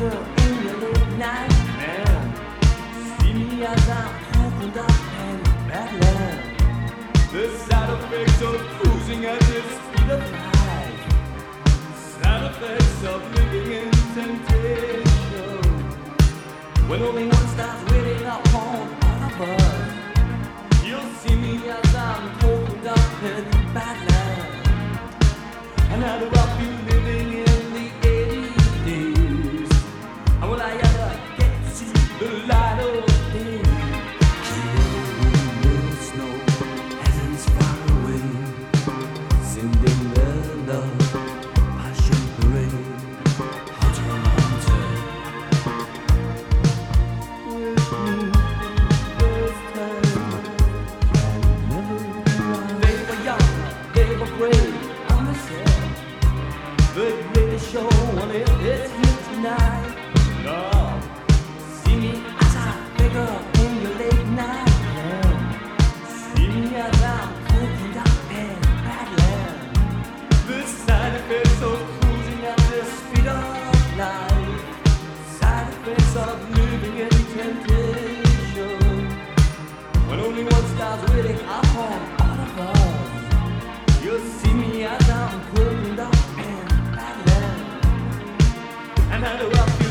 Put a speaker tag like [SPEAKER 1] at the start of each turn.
[SPEAKER 1] figure in your late night man. See me as I'm opened up in Badland. The side effects of cruising at the speed of light. Side effects of living in temptation. When only one starts waiting upon all of us. You'll see me as I'm opened up in Badland. And how do I feel living in the 80s? How will I ever get to the light of day? The snow heavens far away, sending their love, passion parade, hunter on hunter. With me first time, can never run. They were young, they were brave, on the set. The greatest show on it is here tonight. Love, see me as I figure in your late night land. See me as I'm opened up in Badland. The side effects of cruising at the speed of light. Side effects of living in temptation. When only one star's waiting upon all of us. You'll see me as I'm opened up in Badland. And how do I feel?